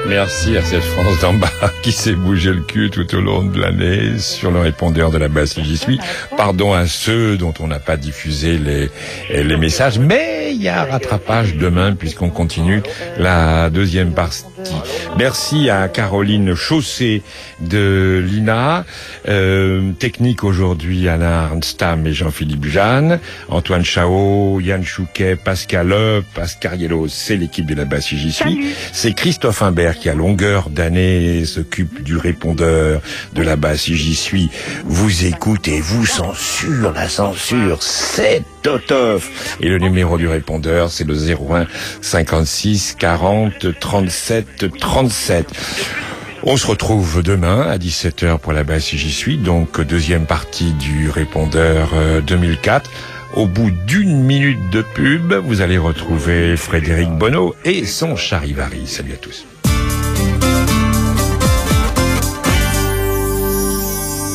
Merci à cette France d'en bas qui s'est bougé le cul tout au long de l'année sur le répondeur de la basse J'y suis. Pardon à ceux dont on n'a pas diffusé les messages, mais il y a rattrapage demain puisqu'on continue la deuxième partie. Merci à Caroline Chaussé de l'INA, technique aujourd'hui Alain Arnstam et Jean-Philippe Jeanne, Antoine Chao, Yann Chouquet, Pascal Loeb, Pascal Yellow, c'est l'équipe de la basse J'y suis. C'est Christophe Imbert qui à longueur d'année s'occupe du répondeur de la basse J'y suis. Vous écoutez, vous censure, la censure, c'est Totof. Et le numéro du répondeur, c'est le 01 56 40 37 37. On se retrouve demain à 17h pour la basse J'y suis, donc deuxième partie du répondeur 2004. Au bout d'une minute de pub, vous allez retrouver Frédéric Bonneau et son Charivari. Salut à tous.